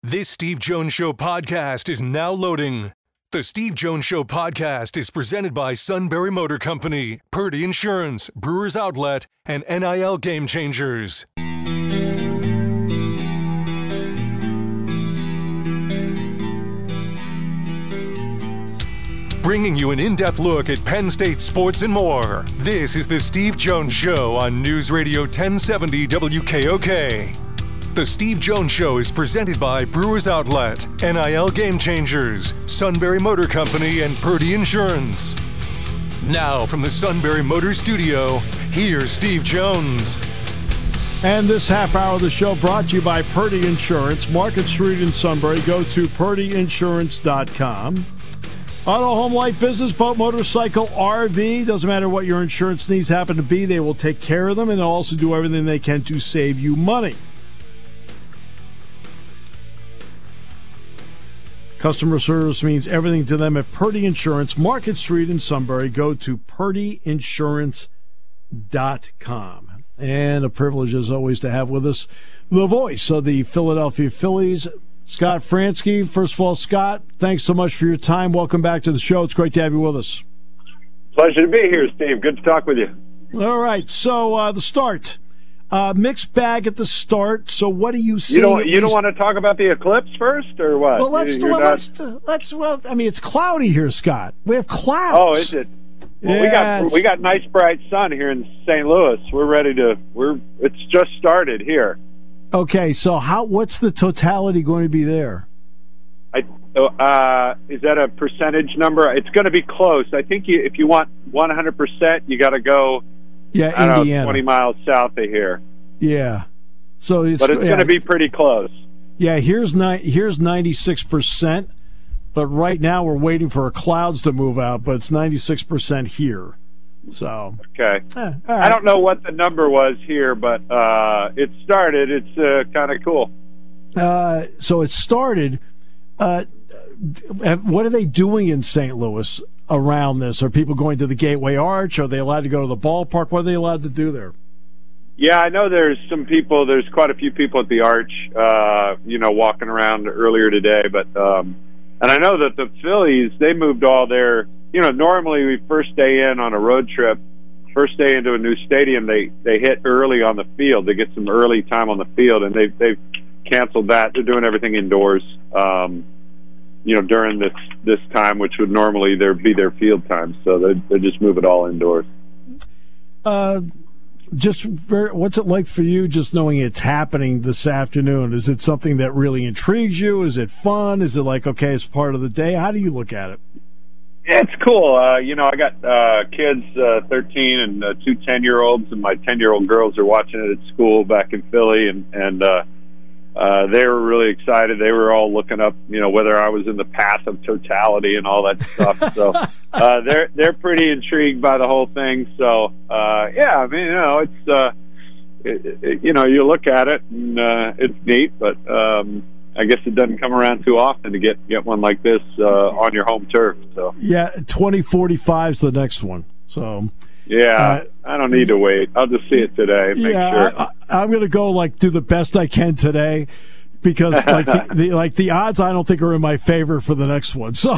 This Steve Jones Show podcast is now loading. The Steve Jones Show podcast is presented by Sunbury Motor Company, Purdy Insurance, Brewers Outlet, and NIL Game Changers. Bringing you an in-depth look at Penn State sports and more. This is the Steve Jones Show on News Radio 1070 WKOK. The Steve Jones Show is presented by Brewers Outlet, NIL Game Changers, Sunbury Motor Company, and Purdy Insurance. Now from the Sunbury Motor Studio, here's Steve Jones. And this half hour of the show brought to you by Purdy Insurance, Market Street in Sunbury. Go to purdyinsurance.com. Auto, home, life, business, boat, motorcycle, RV, doesn't matter what your insurance needs happen to be, they will take care of them, and they'll also do everything they can to save you money. Customer service means everything to them at Purdy Insurance, Market Street in Sunbury. Go to purdyinsurance.com. And a privilege, as always, to have with us the voice of the Philadelphia Phillies, Scott Franzke. First of all, Scott, thanks so much for your time. Welcome back to the show. It's great to have you with us. Pleasure to be here, Steve. Good to talk with you. All right, so the start. Mixed bag at the start. So what do you see? You don't want to talk about the eclipse first, or what? Well, let's. Well, I mean, it's cloudy here, Scott. We have clouds. Oh, is it? Well, yeah, we got nice bright sun here in St. Louis. We're ready to. It's just started here. Okay, so what's the totality going to be there? Is that a percentage number? It's going to be close. I think if you want 100%, you got to go. Yeah, I don't Indiana. know, 20 miles south of here. Yeah, so it's going to be pretty close. Yeah, here's 96%, but right now we're waiting for clouds to move out. But it's 96% here. So okay, all right. I don't know what the number was here, but it started. It's kind of cool. So it started. What are they doing in St. Louis around this? Are people going to the Gateway Arch? Are they allowed to go to the ballpark? What are they allowed to do there? Yeah, I know there's some people. There's quite a few people at the Arch, walking around earlier today. But and I know that the Phillies, they moved all their. Normally we first day in on a road trip, first day into a new stadium, they hit early on the field. They get some early time on the field, and they've canceled that. They're doing everything indoors. During this time, which would normally be their field time, so they just move it all indoors. What's it like for you just knowing it's happening this afternoon? Is it something that really intrigues you? Is it fun? Is it like, okay, it's part of the day? How do you look at it? Yeah, it's cool. I got kids, 13 and two 10-year-olds, and my 10-year-old girls are watching it at school back in Philly, and they were really excited. They were all looking up, whether I was in the path of totality and all that stuff. So they're pretty intrigued by the whole thing. So yeah, I mean, it's you look at it and it's neat, but I guess it doesn't come around too often to get one like this on your home turf. So yeah, 2045 is the next one. So. Yeah, I don't need to wait. I'll just see it today. Make sure. I'm going to go do the best I can today, because the odds I don't think are in my favor for the next one. So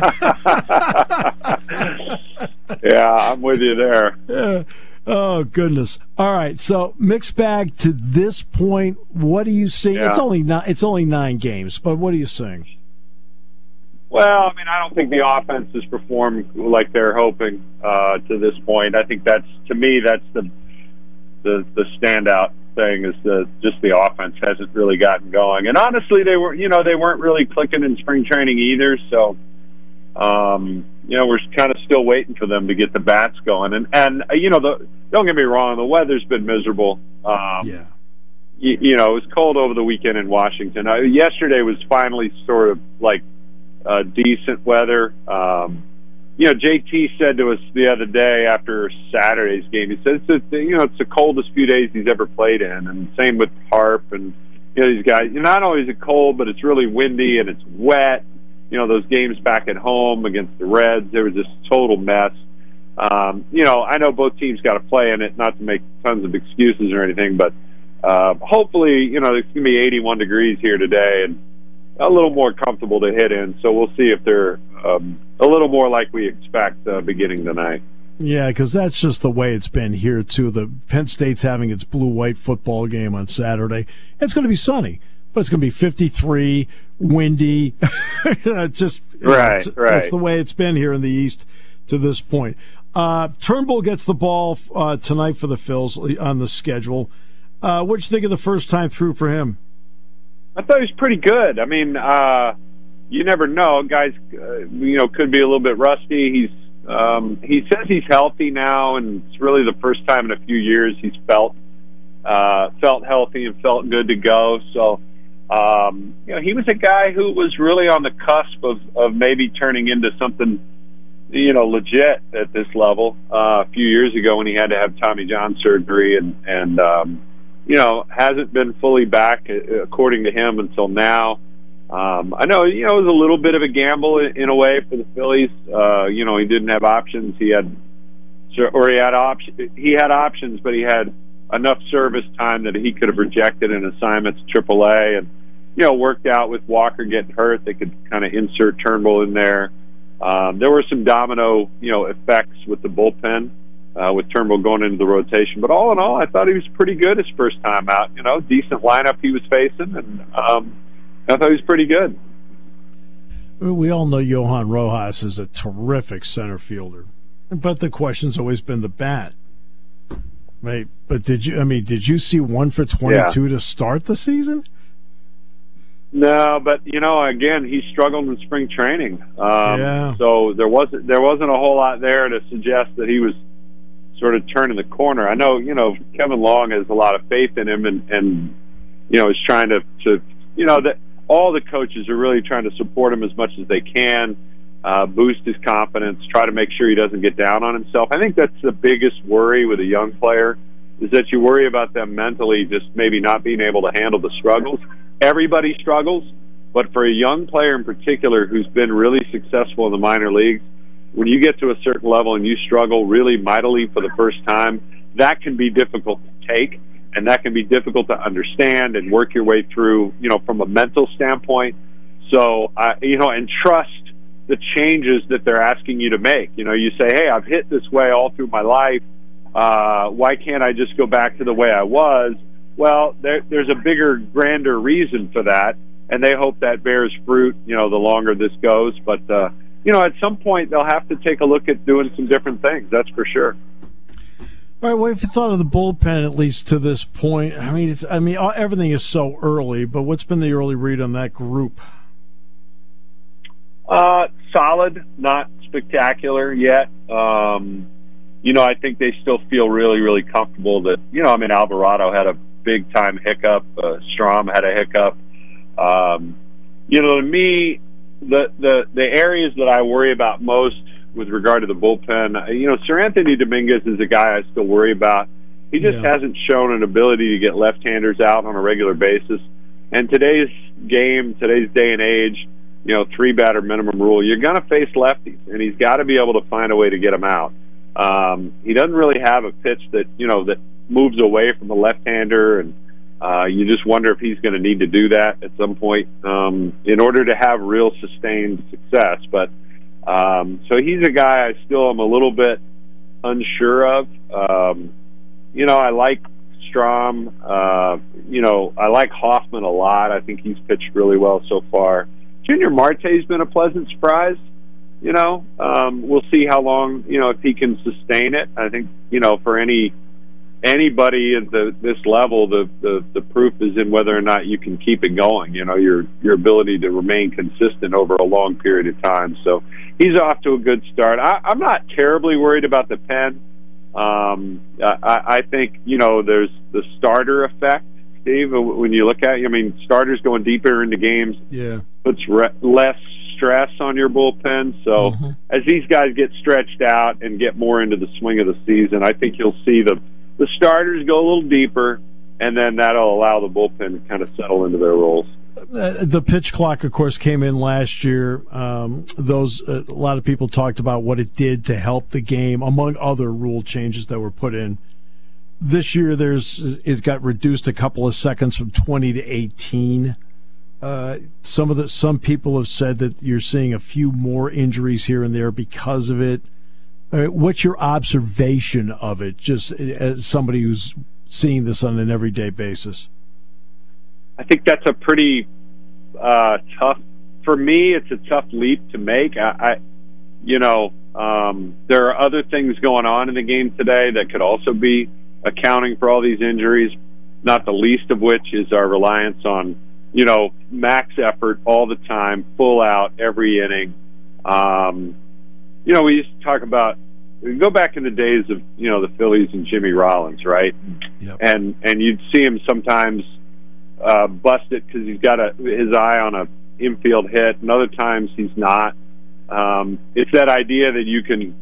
yeah, I'm with you there. Yeah. Oh goodness! All right, so mixed bag to this point. What do you see? Yeah. It's only 9 games, but what are you seeing? Well, I mean, I don't think the offense has performed like they're hoping to this point. I think that's the standout thing is just the offense hasn't really gotten going. And honestly, they weren't really clicking in spring training either. So, we're kind of still waiting for them to get the bats going. And don't get me wrong, the weather's been miserable. Yeah. It was cold over the weekend in Washington. Yesterday was finally sort of like decent weather. JT said to us the other day after Saturday's game, he said it's the coldest few days he's ever played in, and same with Harp and these guys. Not only is it cold, but it's really windy and it's wet. Those games back at home against the Reds, they were just total mess. I know both teams got to play in it, not to make tons of excuses or anything, but hopefully, it's going to be 81 degrees here today, and a little more comfortable to hit in. So we'll see if they're a little more like we expect beginning tonight. Yeah, because that's just the way it's been here, too. The Penn State's having its blue-white football game on Saturday. It's going to be sunny, but it's going to be 53, windy. It's just right. That's the way it's been here in the East to this point. Turnbull gets the ball tonight for the Phils on the schedule. What'd you think of the first time through for him? I thought he was pretty good. I mean, you never know. Guys, could be a little bit rusty. He says he's healthy now, and it's really the first time in a few years he's felt healthy and felt good to go. So, he was a guy who was really on the cusp of maybe turning into something, legit at this level. A few years ago when he had to have Tommy John surgery and hasn't been fully back, according to him, until now. I know, it was a little bit of a gamble in a way for the Phillies. He didn't have options. He had options, but he had enough service time that he could have rejected an assignment to AAA, and worked out with Walker getting hurt. They could kind of insert Turnbull in there. There were some domino, effects with the bullpen, with Turnbull going into the rotation. But all in all, I thought he was pretty good his first time out. Decent lineup he was facing, and I thought he was pretty good. We all know Johan Rojas is a terrific center fielder, but the question's always been the bat. Right? But did you see 1 for 22 to start the season? No, but again, he struggled in spring training. So there wasn't a whole lot there to suggest that he was sort of turning the corner. I know, Kevin Long has a lot of faith in him, and is trying to that all the coaches are really trying to support him as much as they can, boost his confidence, try to make sure he doesn't get down on himself. I think that's the biggest worry with a young player, is that you worry about them mentally just maybe not being able to handle the struggles. Everybody struggles, but for a young player in particular who's been really successful in the minor leagues, when you get to a certain level and you struggle really mightily for the first time, that can be difficult to take, and that can be difficult to understand and work your way through, from a mental standpoint. So, and trust the changes that they're asking you to make. You say, hey, I've hit this way all through my life. Why can't I just go back to the way I was? Well, there's a bigger, grander reason for that, and they hope that bears fruit, the longer this goes. But, at some point they'll have to take a look at doing some different things, that's for sure. All right, what have you thought of the bullpen, at least to this point? Everything is so early, but what's been the early read on that group? Solid, not spectacular yet. I think they still feel really, really comfortable that, Alvarado had a big-time hiccup. Strahm had a hiccup. To me, the areas that I worry about most with regard to the bullpen, Sir Anthony Dominguez is a guy I still worry about. He just hasn't shown an ability to get left-handers out on a regular basis. And today's game, today's day and age, 3-batter minimum rule, you're going to face lefties, and he's got to be able to find a way to get them out. He doesn't really have a pitch that that moves away from the left-hander, and you just wonder if he's going to need to do that at some point in order to have real sustained success. But so he's a guy I still am a little bit unsure of. I like Strahm. I like Hoffman a lot. I think he's pitched really well so far. Junior Marte's been a pleasant surprise. We'll see how long, if he can sustain it. I think, for anybody at this level, the proof is in whether or not you can keep it going. Your ability to remain consistent over a long period of time. So he's off to a good start. I'm not terribly worried about the pen. I think there's the starter effect, Steve. When you look at it, starters going deeper into games puts less stress on your bullpen. So as these guys get stretched out and get more into the swing of the season, I think you'll see the starters go a little deeper, and then that'll allow the bullpen to kind of settle into their roles. The pitch clock, of course, came in last year. A lot of people talked about what it did to help the game, among other rule changes that were put in. This year, it got reduced a couple of seconds from 20 to 18. Some people have said that you're seeing a few more injuries here and there because of it. What's your observation of it, just as somebody who's seeing this on an everyday basis? I think that's a pretty tough. For me, it's a tough leap to make. There are other things going on in the game today that could also be accounting for all these injuries, not the least of which is our reliance on, max effort all the time, full out every inning. We used to talk about, we go back in the days of, the Phillies and Jimmy Rollins, right? Yep. And you'd see him sometimes bust it because he's got his eye on a infield hit, and other times he's not. It's that idea that you can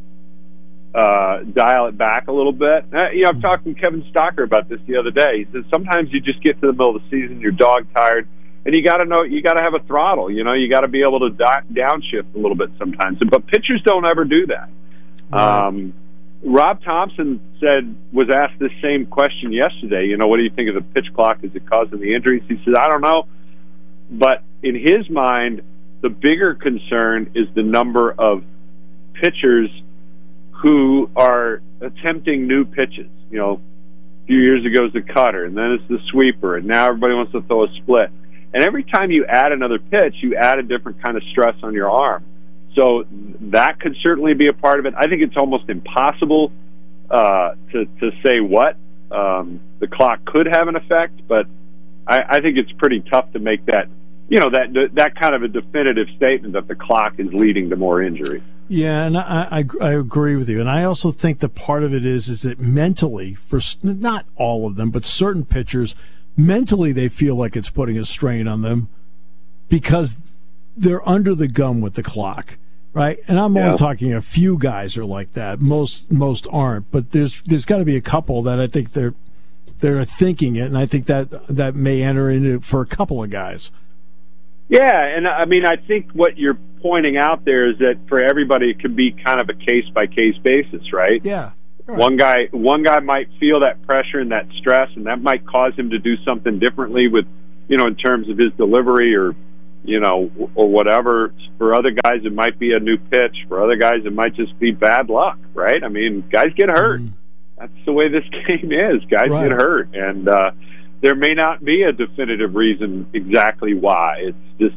dial it back a little bit. I've talked to Kevin Stocker about this the other day. He says sometimes you just get to the middle of the season, you're dog tired, and you got to have a throttle. You got to be able to downshift a little bit sometimes. But pitchers don't ever do that. Right. Rob Thompson was asked this same question yesterday. What do you think of the pitch clock? Is it causing the injuries? He said, I don't know. But in his mind, the bigger concern is the number of pitchers who are attempting new pitches. A few years ago it was the cutter, and then it's the sweeper, and now everybody wants to throw a split. And every time you add another pitch, you add a different kind of stress on your arm. So that could certainly be a part of it. I think it's almost impossible to say what the clock could have an effect, but I think it's pretty tough to make that, that kind of a definitive statement that the clock is leading to more injury. Yeah, and I agree with you. And I also think that part of it is that mentally, for not all of them, but certain pitchers, mentally they feel like it's putting a strain on them because they're under the gun with the clock, right? And I'm only talking a few guys are like that. Most aren't, but there's got to be a couple that I think they're thinking it, and I think that may enter into for a couple of guys. Yeah, and I mean, I think what you're pointing out there is that for everybody it could be kind of a case-by-case basis, right? Yeah. Right. One guy might feel that pressure and that stress, and that might cause him to do something differently with, in terms of his delivery or whatever. For other guys, it might be a new pitch. For other guys, it might just be bad luck, right? I mean, guys get hurt. That's the way this game is. Guys get hurt, and there may not be a definitive reason exactly why. It's just,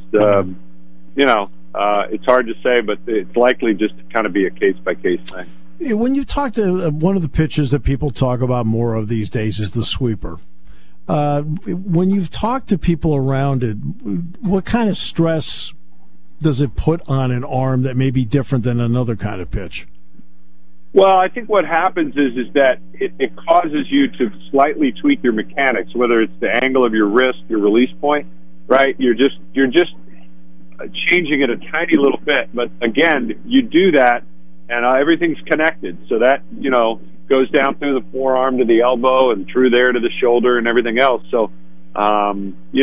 it's hard to say, but it's likely just to kind of be a case-by-case thing. When you talk to one of the pitchers that people talk about more of these days is the sweeper. When you've talked to people around it, what kind of stress does it put on an arm that may be different than another kind of pitch? Well, I think what happens is that it causes you to slightly tweak your mechanics, whether it's the angle of your wrist, your release point, right? You're just changing it a tiny little bit. But again, you do that, and everything's connected. So that, goes down through the forearm to the elbow and through there to the shoulder and everything else. So, I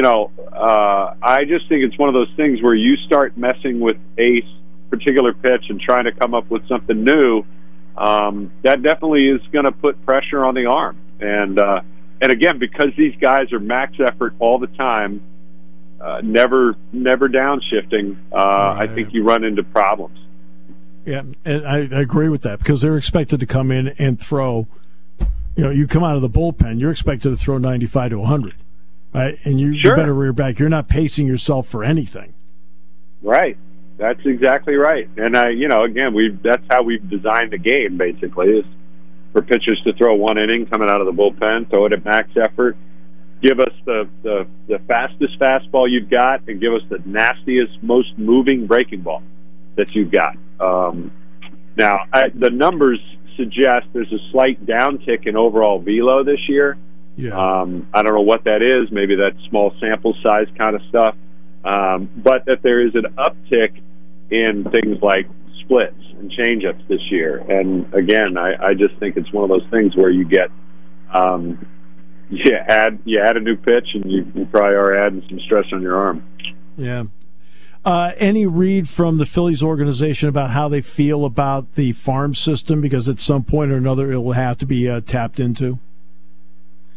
just think it's one of those things where you start messing with a particular pitch and trying to come up with something new. That definitely is going to put pressure on the arm. And again, because these guys are max effort all the time, never downshifting, I think you run into problems. Yeah, and I agree with that because they're expected to come in and throw. You come out of the bullpen, you're expected to throw 95 to 100, right? And you better rear back. You're not pacing yourself for anything. Right. That's exactly right. And again, that's how we've designed the game. Basically, is for pitchers to throw one inning coming out of the bullpen, throw it at max effort, give us the fastest fastball you've got, and give us the nastiest, most moving breaking ball that you've got. Now, the numbers suggest there's a slight downtick in overall velo this year. Yeah. I don't know what that is. Maybe that's small sample size kind of stuff. But that there is an uptick in things like splits and changeups this year. And again, I just think it's one of those things where you get you add a new pitch, and you probably are adding some stress on your arm. Yeah. Any read from the Phillies organization about how they feel about the farm system? Because at some point or another, it will have to be tapped into.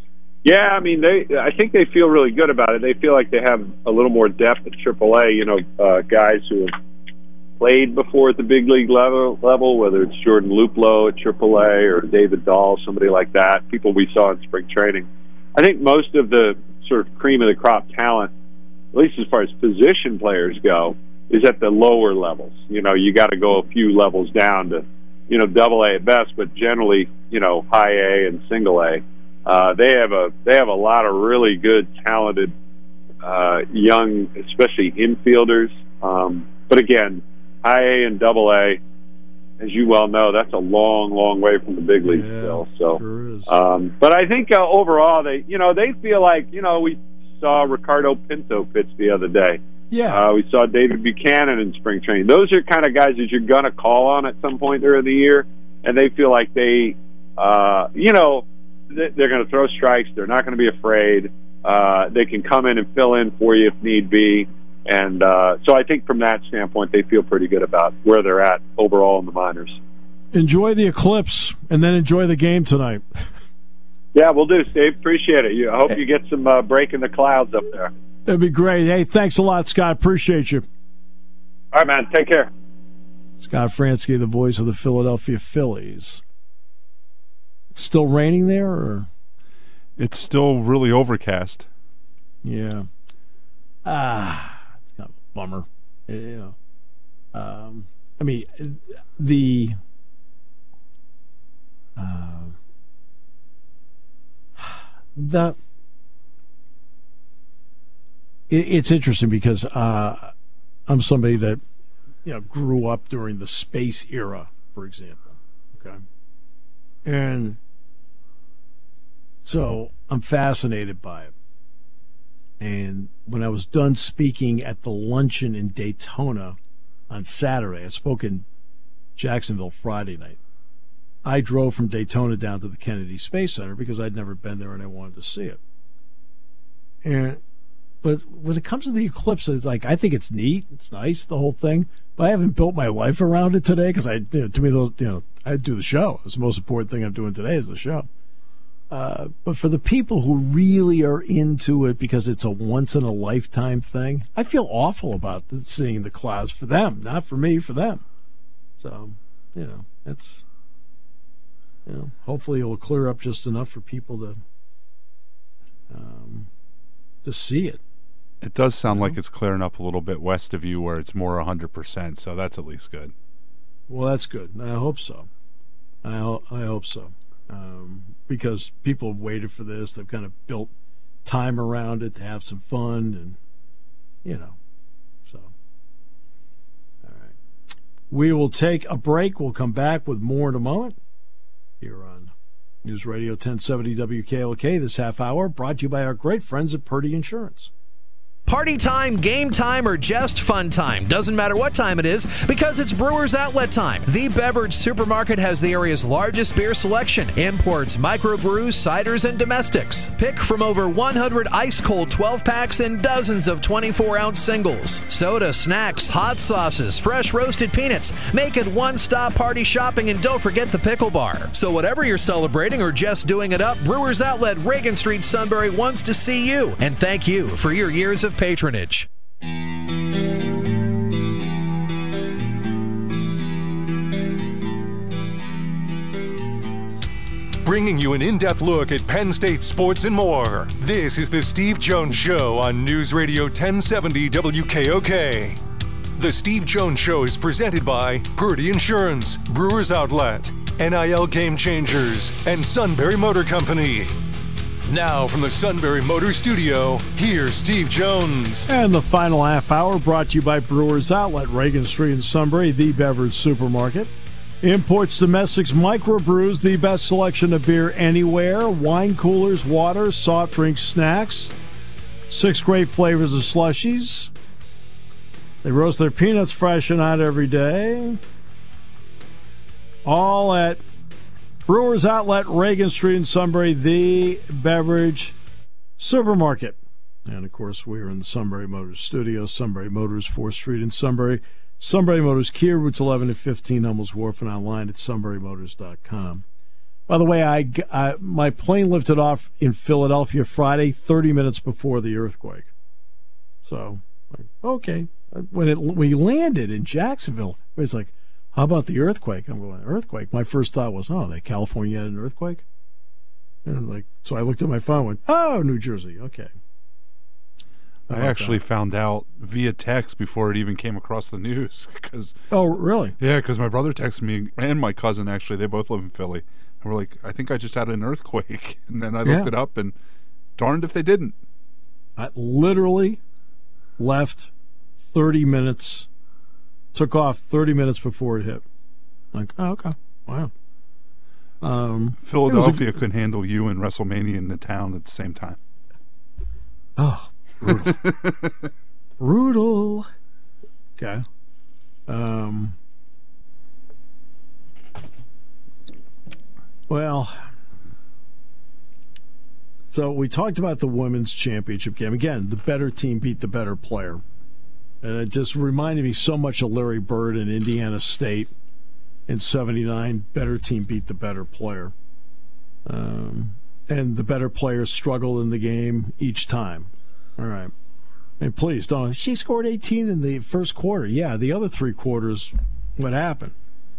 Yeah, I mean, I think they feel really good about it. They feel like they have a little more depth at AAA. You know, guys who have played before at the big league level, whether it's Jordan Luplow at AAA or David Dahl, somebody like that, people we saw in spring training. I think most of the sort of cream of the crop talent, at least as far as position players go, is at the lower levels. You know, you got to go a few levels down to, you know, AA at best, but generally, you know, high A and single A. They have a lot of really good, talented, young, especially infielders. But again, high A and AA, as you well know, that's a long, long way from the big leagues still. So, sure is. But I think overall, they feel like, you know, we saw Ricardo Pinto pitch the other day. Yeah. We saw David Buchanan in spring training. Those are kind of guys that you're going to call on at some point during the year, and they feel like they, you know, they're going to throw strikes. They're not going to be afraid. They can come in and fill in for you if need be. And so I think from that standpoint, they feel pretty good about where they're at overall in the minors. Enjoy the eclipse, and then enjoy the game tonight. Yeah, we'll do, Steve. Appreciate it. I hope you get some break in the clouds up there. That'd be great. Hey, thanks a lot, Scott. Appreciate you. All right, man. Take care. Scott Franzke, the voice of the Philadelphia Phillies. It's still raining there, or? It's still really overcast. Yeah. It's kind of a bummer. Yeah. I mean, it's interesting because I'm somebody that, you know, grew up during the space era, for example. Okay. And so I'm fascinated by it. And when I was done speaking at the luncheon in Daytona on Saturday, I spoke in Jacksonville Friday night. I drove from Daytona down to the Kennedy Space Center because I'd never been there and I wanted to see it. But when it comes to the eclipse, it's like, I think it's neat, it's nice, the whole thing. But I haven't built my life around it today because to me, I do the show. It's the most important thing I'm doing today is the show. But for the people who really are into it because it's a once-in-a-lifetime thing, I feel awful about seeing the clouds for them, not for me, for them. So, it's, hopefully it'll clear up just enough for people to see it. It does sound like it's clearing up a little bit west of you where it's more 100%, so that's at least good. Well, that's good. I hope so. I hope so. Because people have waited for this. They've kind of built time around it to have some fun, and, so. All right. We will take a break. We'll come back with more in a moment here on News Radio 1070 WKOK. This half hour brought to you by our great friends at Purdy Insurance. Party time, game time, or just fun time. Doesn't matter what time it is because it's Brewers Outlet time. The Beverage Supermarket has the area's largest beer selection. Imports, microbrews, ciders, and domestics. Pick from over 100 ice-cold 12-packs and dozens of 24-ounce singles. Soda, snacks, hot sauces, fresh roasted peanuts. Make it one-stop party shopping, and don't forget the pickle bar. So whatever you're celebrating or just doing it up, Brewers Outlet, Reagan Street, Sunbury wants to see you. And thank you for your years of patronage. Bringing you an in-depth look at Penn State sports and more. This is the Steve Jones Show on News Radio 1070 WKOK. The Steve Jones Show is presented by Purdy Insurance, Brewers Outlet, NIL Game Changers, and Sunbury Motor Company. Now from the Sunbury Motor Studio, here's Steve Jones. And the final half hour brought to you by Brewers Outlet, Reagan Street in Sunbury, the beverage supermarket. Imports, domestics, microbrews, the best selection of beer anywhere. Wine coolers, water, soft drinks, snacks. 6 great flavors of slushies. They roast their peanuts fresh and hot every day. All at Brewers Outlet, Reagan Street in Sunbury, the beverage supermarket. And, of course, we're in the Sunbury Motors studio. Sunbury Motors, 4th Street in Sunbury. Sunbury Motors, Kia, routes 11 and 15, Hummels Wharf, and online at sunburymotors.com. By the way, my plane lifted off in Philadelphia Friday, 30 minutes before the earthquake. So, okay. When we landed in Jacksonville, it was like, how about the earthquake? I'm going, earthquake? My first thought was, California had an earthquake? And so I looked at my phone and went, oh, New Jersey, okay. I actually found out via text before it even came across the news. Oh, really? Yeah, because my brother texted me, and my cousin, actually. They both live in Philly. And we're like, I think I just had an earthquake. And then I looked it up, and darned if they didn't. I literally left 30 minutes, took off 30 minutes before it hit. Like, oh, okay. Wow. Philadelphia couldn't handle you and WrestleMania in the town at the same time. Oh, brutal. Brutal. Okay. Well, so we talked about the women's championship game. Again, the better team beat the better player. And it just reminded me so much of Larry Bird in Indiana State in '79. Better team beat the better player. And the better player struggled in the game each time. All right. And please don't. She scored 18 in the first quarter. Yeah, the other 3 quarters, what happened?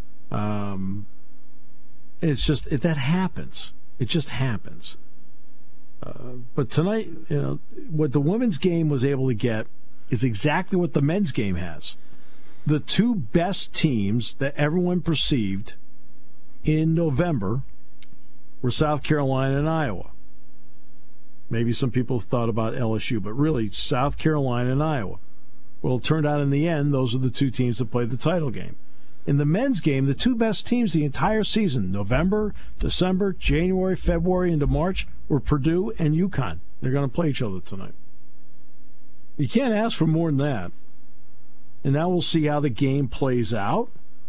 It's just, that happens. It just happens. But tonight, what the women's game was able to get is exactly what the men's game has. The 2 best teams that everyone perceived in November were South Carolina and Iowa. Maybe some people thought about LSU, but really South Carolina and Iowa. Well, it turned out in the end, those are the 2 teams that played the title game. In the men's game, the 2 best teams the entire season, November, December, January, February, into March, were Purdue and UConn. They're going to play each other tonight. You can't ask for more than that. And now we'll see how the game plays out.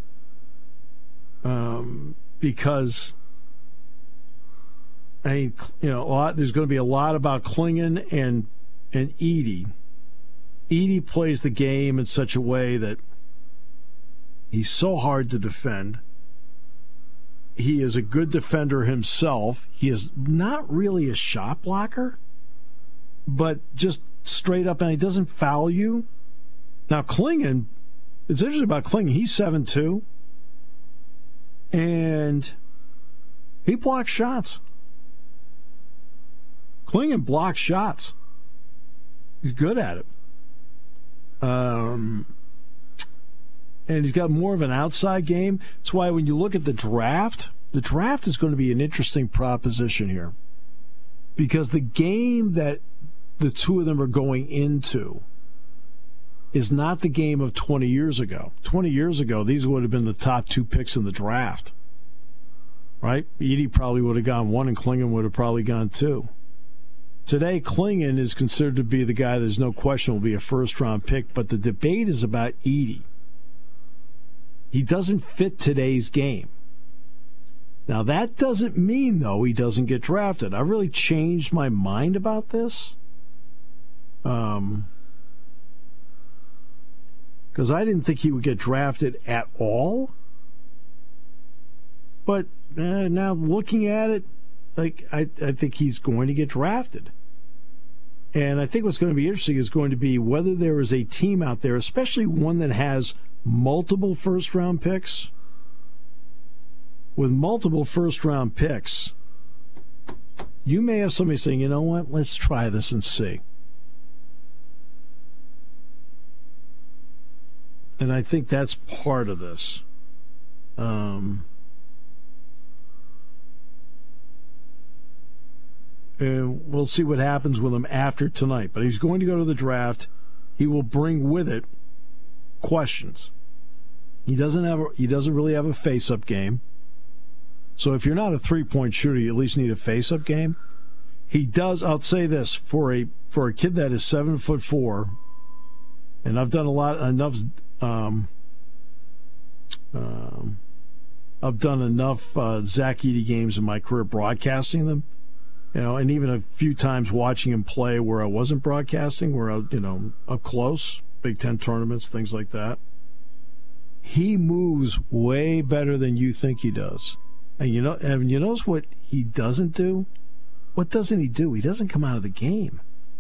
Because there's going to be a lot about Klingon and Edey. Edey plays the game in such a way that he's so hard to defend. He is a good defender himself. He is not really a shot blocker, but just straight up, and he doesn't foul you. Now, Klingon, it's interesting about Klingon. He's 7'2", and he blocks shots. Klingon blocks shots. He's good at it. And he's got more of an outside game. That's why when you look at the draft is going to be an interesting proposition here. Because the game that the 2 of them are going into is not the game of 20 years ago. 20 years ago, these would have been the top 2 picks in the draft. Right? Edey probably would have gone 1 and Klingon would have probably gone 2. Today, Klingon is considered to be the guy there's no question will be a first-round pick, but the debate is about Edey. He doesn't fit today's game. Now, that doesn't mean, though, he doesn't get drafted. I really changed my mind about this. Because I didn't think he would get drafted at all. But now looking at it, I think he's going to get drafted. And I think what's going to be interesting is going to be whether there is a team out there, especially one that has multiple first-round picks. With multiple first-round picks, you may have somebody saying, you know what, let's try this and see. And I think that's part of this. And we'll see what happens with him after tonight. But he's going to go to the draft. He will bring with it questions. He doesn't really have a face-up game. So if you're not a three-point shooter, you at least need a face-up game. He does. I'll say this for a kid that is 7'4", and I've done enough Zach Edey games in my career, broadcasting them. And even a few times watching him play where I wasn't broadcasting, where I, up close, Big Ten tournaments, things like that. He moves way better than you think he does. And you notice what he doesn't do? What doesn't he do? He doesn't come out of the game.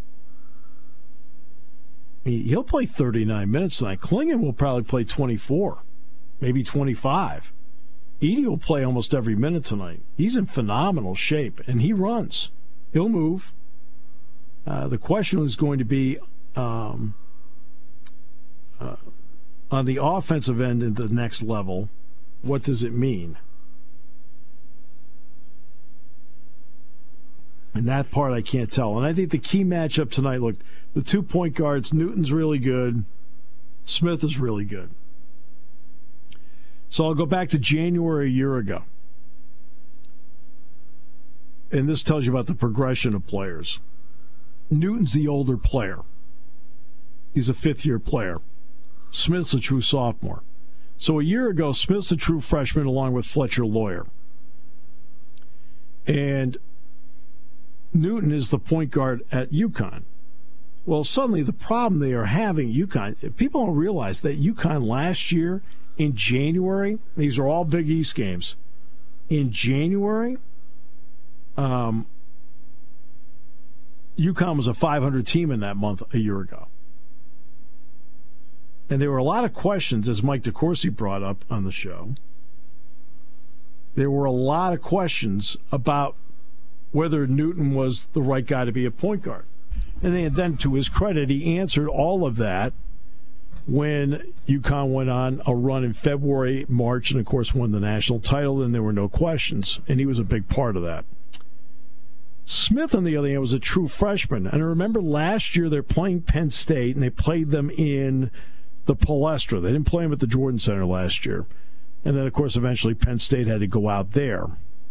I mean, he'll play 39 minutes tonight. Klingon will probably play 24, maybe 25. Edey will play almost every minute tonight. He's in phenomenal shape, and he runs. He'll move. The question is going to be on the offensive end at the next level, what does it mean? And that part I can't tell. And I think the key matchup tonight, look, the 2 point guards, Newton's really good. Smith is really good. So I'll go back to January a year ago. And this tells you about the progression of players. Newton's the older player. He's a fifth-year player. Smith's a true sophomore. So a year ago, Smith's a true freshman along with Fletcher Lawyer. And Newton is the point guard at UConn. Well, suddenly the problem they are having at UConn, people don't realize that UConn last year in January, these are all Big East games, in January, UConn was a 500 team in that month a year ago. And there were a lot of questions, as Mike DeCourcy brought up on the show. There were a lot of questions about whether Newton was the right guy to be a point guard. And then, to his credit, he answered all of that when UConn went on a run in February, March, and, of course, won the national title, and there were no questions. And he was a big part of that. Smith, on the other hand, was a true freshman. And I remember last year they're playing Penn State, and they played them in the Palestra. They didn't play them at the Jordan Center last year. And then, of course, eventually Penn State had to go out there.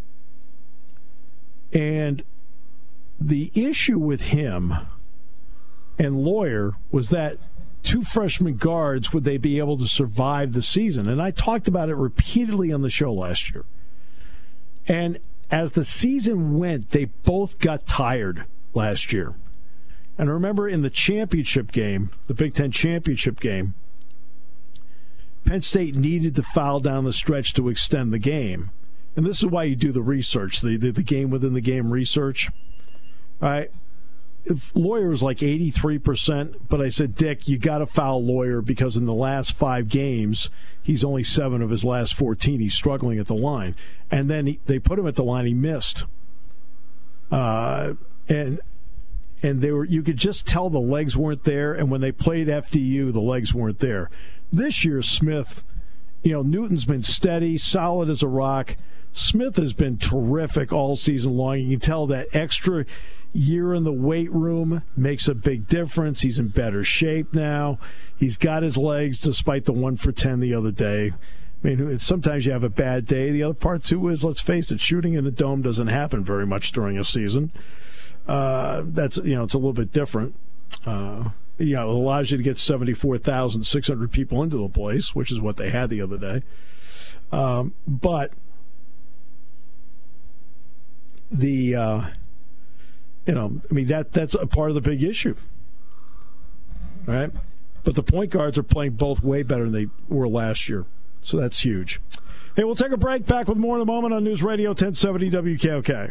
And the issue with him and Lawyer was that two freshman guards, would they be able to survive the season? And I talked about it repeatedly on the show last year. And as the season went, they both got tired last year. And I remember in the championship game, the Big Ten championship game, Penn State needed to foul down the stretch to extend the game. And this is why you do the research, the game within the game research. All right. If Lawyer was like 83%, but I said, Dick, you got to foul Lawyer because in the last 5 games, he's only 7 of his last 14. He's struggling at the line. And then they put him at the line. He missed. And they were, you could just tell the legs weren't there. And when they played FDU, the legs weren't there. This year, Smith, Newton's been steady, solid as a rock. Smith has been terrific all season long. You can tell that extra year in the weight room makes a big difference. He's in better shape now. He's got his legs despite the 1 for 10 the other day. I mean, sometimes you have a bad day. The other part, too, is, let's face it, shooting in the dome doesn't happen very much during a season. That's, it's a little bit different. It allows you to get 74,600 people into the place, which is what they had the other day. But that's a part of the big issue, right? But the point guards are playing both way better than they were last year, so that's huge. Hey, we'll take a break. Back with more in a moment on News Radio 1070 WKOK.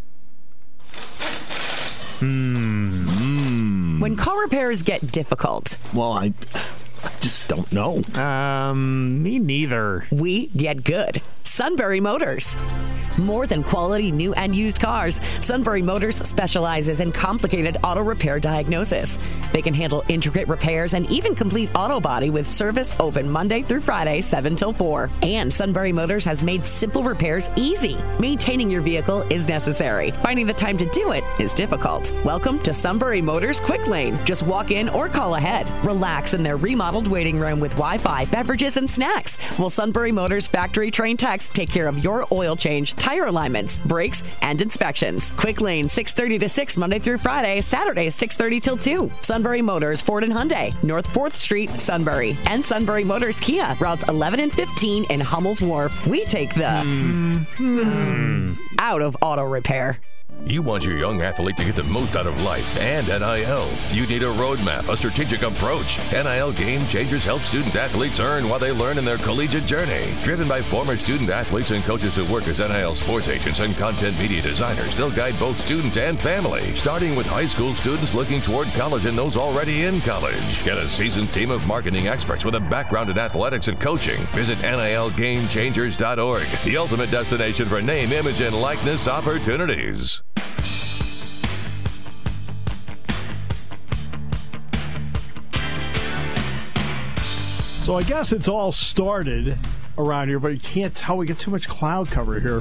When car repairs get difficult. Well, I just don't know. Me neither. We get good. Sunbury Motors. More than quality new and used cars, Sunbury Motors specializes in complicated auto repair diagnosis. They can handle intricate repairs and even complete auto body with service open Monday through Friday, 7 till 4. And Sunbury Motors has made simple repairs easy. Maintaining your vehicle is necessary. Finding the time to do it is difficult. Welcome to Sunbury Motors Quick Lane. Just walk in or call ahead. Relax in their remodeled waiting room with Wi-Fi, beverages, and snacks. While Sunbury Motors factory-trained techs take care of your oil change, tire alignments, brakes, and inspections. Quick Lane, 6:30 to 6, Monday through Friday, Saturday, 6:30 till 2. Sunbury Motors, Ford and Hyundai, North 4th Street, Sunbury. And Sunbury Motors Kia, routes 11 and 15 in Hummel's Wharf. We take the out of auto repair. You want your young athlete to get the most out of life and NIL. You need a roadmap, a strategic approach. NIL Game Changers help student athletes earn while they learn in their collegiate journey. Driven by former student athletes and coaches who work as NIL sports agents and content media designers, they'll guide both student and family, starting with high school students looking toward college and those already in college. Get a seasoned team of marketing experts with a background in athletics and coaching. Visit NILGameChangers.org, the ultimate destination for name, image, and likeness opportunities. So I guess it's all started around here, but you can't tell. We get too much cloud cover here.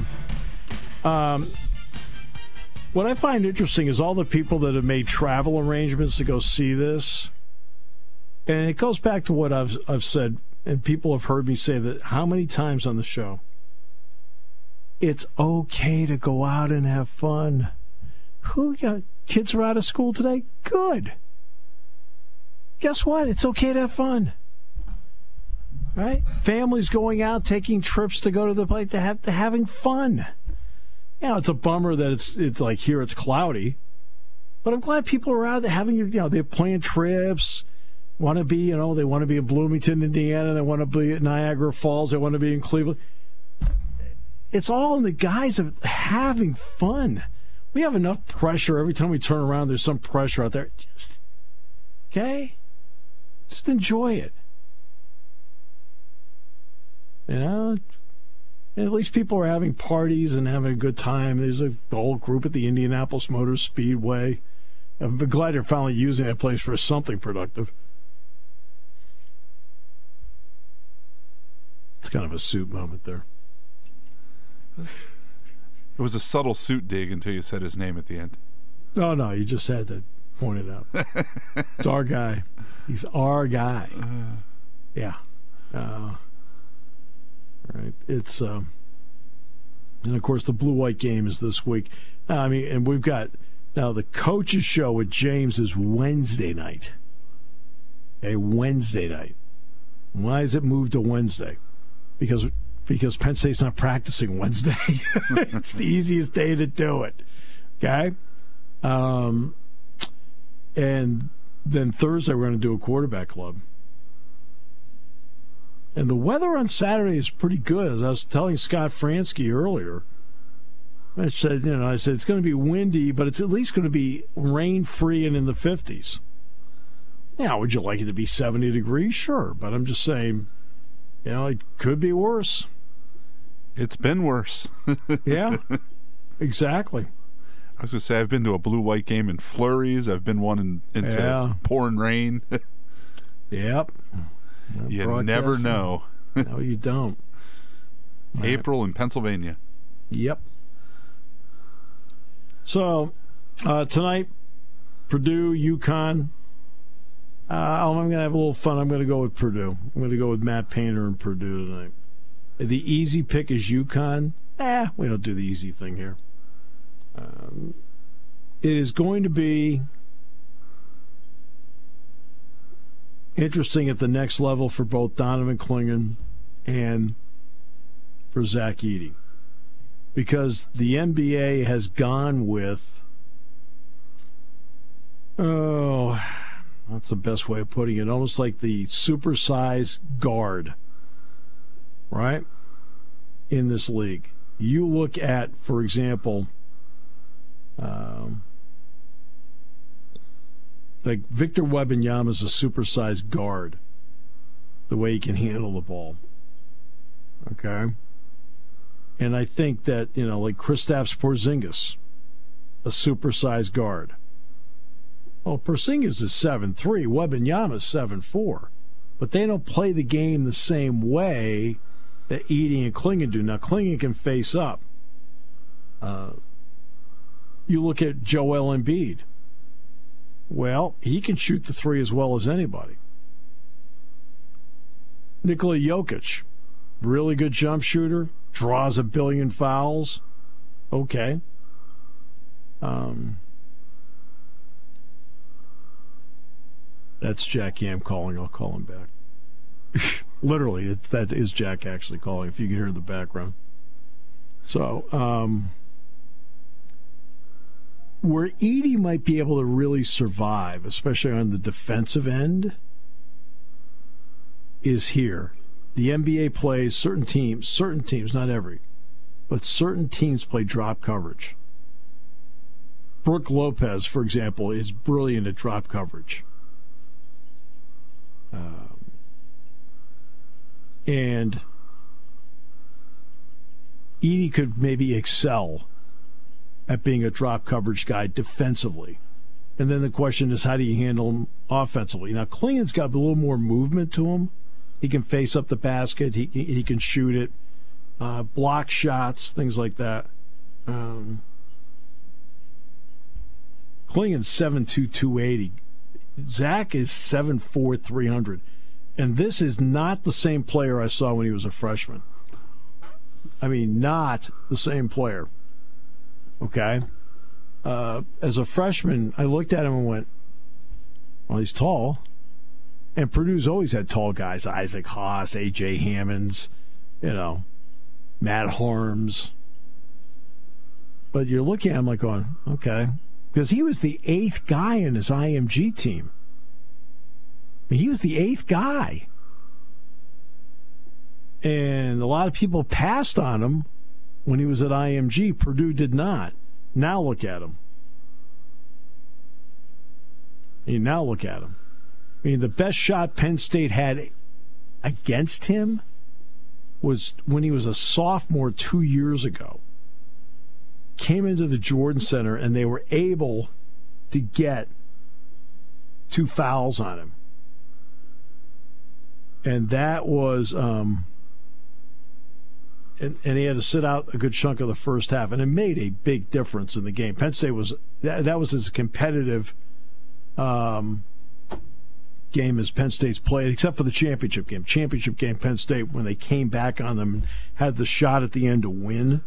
What I find interesting is all the people that have made travel arrangements to go see this. And it goes back to what I've said, and people have heard me say that how many times on the show. It's okay to go out and have fun. Kids are out of school today? Good. Guess what? It's okay to have fun. Right? Families going out, taking trips to go to the place, to having fun. It's a bummer that it's like here it's cloudy, but I'm glad people are out there having, they're planning trips, want to be, they want to be in Bloomington, Indiana, they want to be at Niagara Falls, they want to be in Cleveland. It's all in the guise of having fun. We have enough pressure every time we turn around. There's some pressure out there. Just enjoy it. At least people are having parties and having a good time. There's a whole group at the Indianapolis Motor Speedway. I'm glad they're finally using that place for something productive. It's kind of a suit moment there. It was a subtle suit dig until you said his name at the end. Oh, no, you just had to point it out. It's our guy. He's our guy. Yeah. Right. It's and of course the blue-white game is this week. And we've got now the coaches show with James is Wednesday night. Wednesday night. Why is it moved to Wednesday? Because Penn State's not practicing Wednesday. It's the easiest day to do it. Okay? And then Thursday we're going to do a quarterback club. And the weather on Saturday is pretty good. As I was telling Scott Fransky earlier, I said it's going to be windy, but it's at least going to be rain-free and in the 50s. Now, would you like it to be 70 degrees? Sure, but I'm just saying, it could be worse. It's been worse. Yeah, exactly. I was going to say, I've been to a blue-white game in flurries. I've been one into pouring rain. Yep. You never know. No, you don't. April in Pennsylvania. Yep. So, tonight, Purdue, UConn. I'm going to have a little fun. I'm going to go with Purdue. I'm going to go with Matt Painter and Purdue tonight. The easy pick is UConn. We don't do the easy thing here. It is going to be interesting at the next level for both Donovan Clingan and for Zach Edey, because the NBA has gone with, that's the best way of putting it, almost like the supersized guard, right, in this league. You look at, for example, like Victor Wembanyama is a supersized guard, the way he can handle the ball. Okay? And I think that, like Kristaps Porzingis, a supersized guard. Well, Porzingis is 7'3", Wembanyama is 7'4". But they don't play the game the same way that Edey and Clingan do. Now, Clingan can face up. You look at Joel Embiid. Well, he can shoot the three as well as anybody. Nikola Jokic, really good jump shooter, draws a billion fouls. Okay. That's Jack Yam calling. I'll call him back. Literally, that is Jack actually calling, if you can hear in the background. So, where Edey might be able to really survive, especially on the defensive end, is here. The NBA plays certain teams, not every, but certain teams play drop coverage. Brooke Lopez, for example, is brilliant at drop coverage. And Edey could maybe excel at being a drop coverage guy defensively. And then the question is, how do you handle him offensively? Now, Klingen's got a little more movement to him. He can face up the basket. He can shoot it, block shots, things like that. Klingen's 7'2", 280. Zach is 7'4", 300. And this is not the same player I saw when he was a freshman. I mean, not the same player. Okay? As a freshman, I looked at him and went, well, he's tall. And Purdue's always had tall guys. Isaac Haas, A.J. Hammonds, Matt Harms. But you're looking at him like going, okay. Because he was the 8th guy in his IMG team. I mean, he was the 8th guy. And a lot of people passed on him when he was at IMG. Purdue did not. Now look at him. The best shot Penn State had against him was when he was a sophomore 2 years ago. Came into the Jordan Center, and they were able to get 2 fouls on him. And that was, and he had to sit out a good chunk of the first half, and it made a big difference in the game. Penn State was, that was as competitive game as Penn State's played, except for the championship game. Championship game, Penn State, when they came back on them, had the shot at the end to win.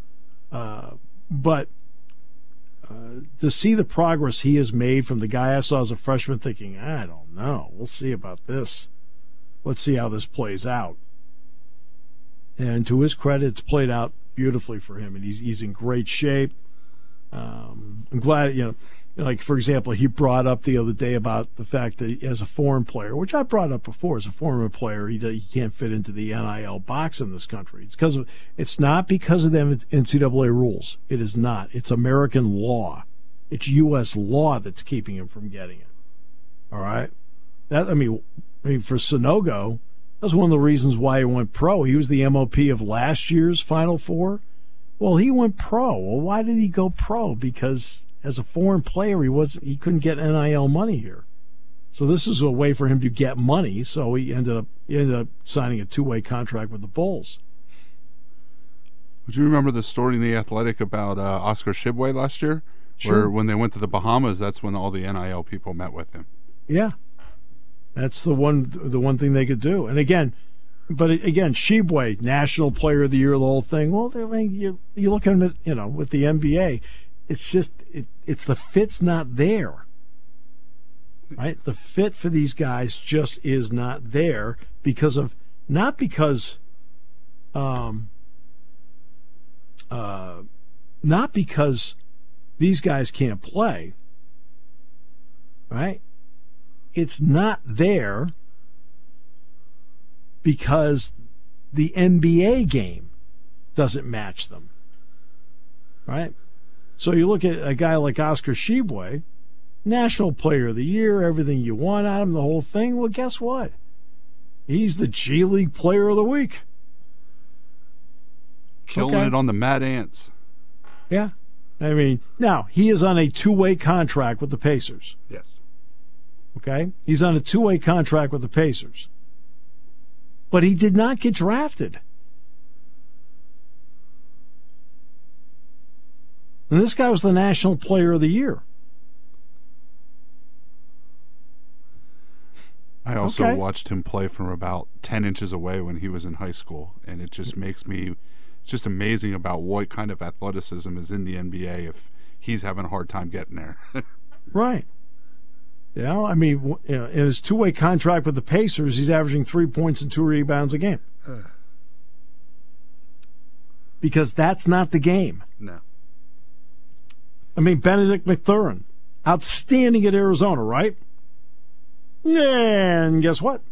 But to see the progress he has made from the guy I saw as a freshman thinking, I don't know, we'll see about this. Let's see how this plays out. And to his credit, it's played out beautifully for him, and he's in great shape. I'm glad, like, for example, he brought up the other day about the fact that as a foreign player, which I brought up before, as a foreign player, he can't fit into the NIL box in this country. It's not because of the NCAA rules. It is not. It's American law. It's U.S. law that's keeping him from getting it. All right? I mean, for Sanogo, that's one of the reasons why he went pro. He was the MOP of last year's Final Four. Well, he went pro. Well, why did he go pro? Because as a foreign player, he couldn't get NIL money here. So this is a way for him to get money. So he ended up signing a 2-way contract with the Bulls. Would you remember the story in The Athletic about Oscar Tshiebwe last year? Sure. Where when they went to the Bahamas, that's when all the NIL people met with him. Yeah. That's the one thing they could do. And again, Tshiebwe, National Player of the Year, the whole thing. Well, I mean, you look at him at, with the NBA, it's just it's the fit's not there, right? The fit for these guys just is not there not because these guys can't play, right? It's not there because the NBA game doesn't match them, right? So you look at a guy like Oscar Tshiebwe, National Player of the Year, everything you want out of him, the whole thing. Well, guess what? He's the G League Player of the Week. Killing it on the Mad Ants. Yeah. I mean, now, he is on a 2-way contract with the Pacers. Yes. Okay? He's on a 2-way contract with the Pacers. But he did not get drafted. And this guy was the National Player of the Year. I also watched him play from about 10 inches away when he was in high school, and it just makes me just amazing about what kind of athleticism is in the NBA if he's having a hard time getting there. Right. I mean, in his 2-way contract with the Pacers, he's averaging 3 points and 2 rebounds a game. Because that's not the game. No. I mean, Benedict Mathurin, outstanding at Arizona, right? And guess what?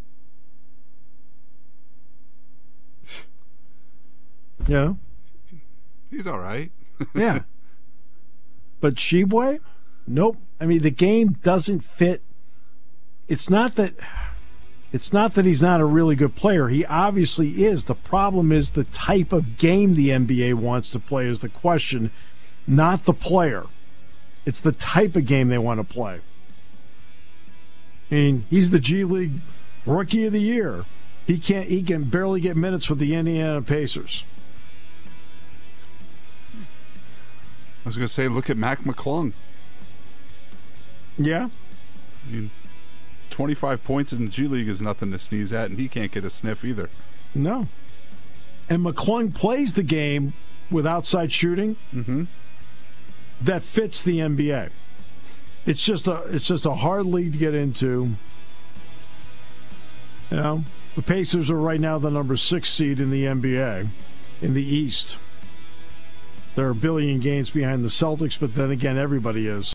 Yeah. He's all right. Yeah. But Tshiebwe? Nope. I mean, the game doesn't fit. It's not that he's not a really good player. He obviously is. The problem is the type of game the NBA wants to play is the question, not the player. It's the type of game they want to play. I mean, he's the G League Rookie of the Year. He can barely get minutes with the Indiana Pacers. I was going to say, look at Mac McClung. Yeah. I mean, 25 points in the G League is nothing to sneeze at, and he can't get a sniff either. No. And McClung plays the game with outside shooting that fits the NBA. It's just a hard league to get into. You know, the Pacers are right now the number 6 seed in the NBA in the East. They're a billion games behind the Celtics, but then again, everybody is.